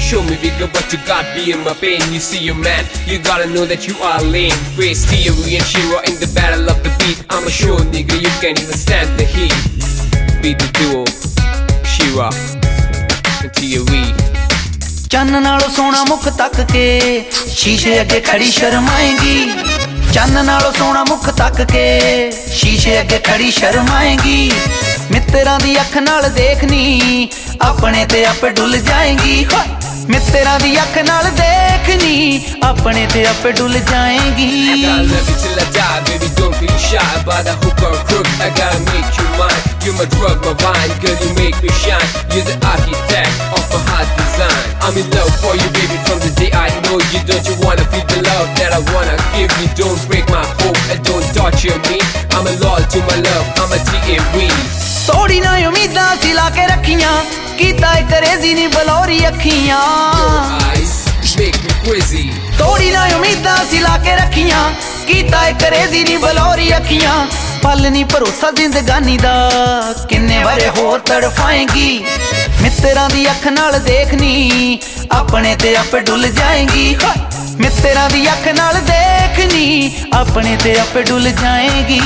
Show me bigger what you got, be in my pain. You see your man, you gotta know that you are lame. Face Theory and Shira in the battle of the beat. I'm a sure nigga, you can't even stand the heat. Be the duo, Shira and Theory. चन्न नालों सोना मुख तक के शीशे अगे खड़ी शर्माएंगी। चन्न नालों सोना मुख तक के शीशे अगे खड़ी शर्माएंगी। मित्तरां दी अख नाल देखनी अपने ते आपे डुल जाएंगी। मित्तरां दी अख नाल देखनी अपने ते आपे डुल जाएंगी। I gotta love you till I die, baby, don't feel shy by the hook or crook. I gotta make you mine. You're my drug, my vine, girl, you make me shine. You're the architect of a hot design. I'm in love for you, baby, from the day I know you. Don't you wanna feel the love that I wanna give you? Don't break my hope and don't torture me. I'm a loyal to my love, I'm a Theory. तोड़ी ना उम्मीदां सिला के रखियां, कीता एक करेजी नी बलौरी अखियां। Your eyes make me crazy. तोड़ी ना उम्मीदां सिला के रखियां, कीता एक करेजी नी बलौरी अखियां। पल नी भरोसा जिंदगानी दा, किन्ने बारे होर तड़फाएंगी। मित्तरां दी अख नाल देखनी अपने ते आपे डुल जाएंगी। मित्तरां दी अख नाल देखनी अपने ते आपे डुल जाएंगी।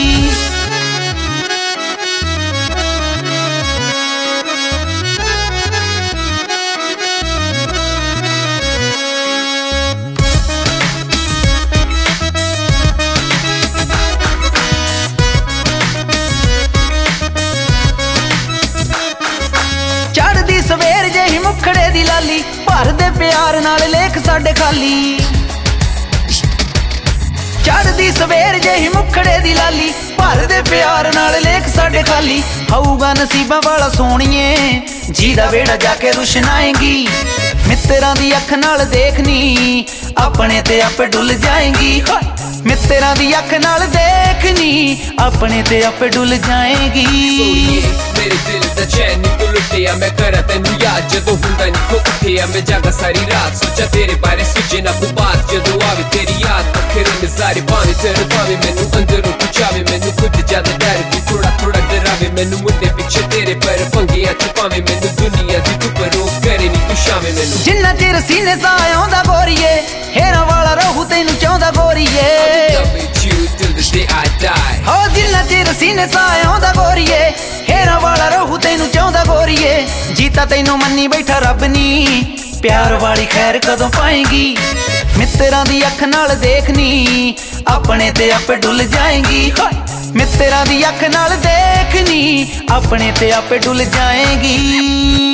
सवेर जेही मुखड़े दी लाली भर दे प्यार नाल लेख साडे खाली। चढ़दी सवेर जेही मुखड़े दी लाली भर दे प्यार नाल लेख साडे खाली। होऊगा नसीबां वाला सोहणीए जीदा वेड़ा जाके रुशनाएंगी। मित्तरां दी अख नाल देखनी अपने ते आपे डुल जाएंगी। मित्तरां दी अख नाल देखनी अपने ते आपे डुल जाएंगी। मेरे दिल दा चैन नी तू लुटिया, मैं करा तैनू याद जदों हुंदा नी को उठिया। मैं जागा सारी रात सोचा तेरे बारे सुझे ना बात। जदों आवे तेरी याद अखरे नज़ारे भावें तेरे भावें मैनू अंदरों तू चावे। मैनू खुद ज्यादा डर भी थोड़ा थोड़ा डरावे। मैनू मुंडे पिछे तेरे पर पंगियां च पावे। मैनू दुनिया दी तू परों करे नी तू शावे। मैनू जिन्ना चिर सीने सा आउंदा गोरीए, हेरां वाला रहू तैनू चाहुंदा गोरीए। हो जिन्ना चिर सीने सा आउंदा गोरीए, हेरां वाला रहू तैनू चाहुंदा गोरीए। जीता तैनू मन्नी बैठा रब नी, प्यार वाली खैर कदों पाएंगी। मित्तरां दी अख नाल देखनी अपने ते आपे डुल जाएंगी। मित्तरां दी अख नाल देखनी अपने ते आपे डुल जाएंगी।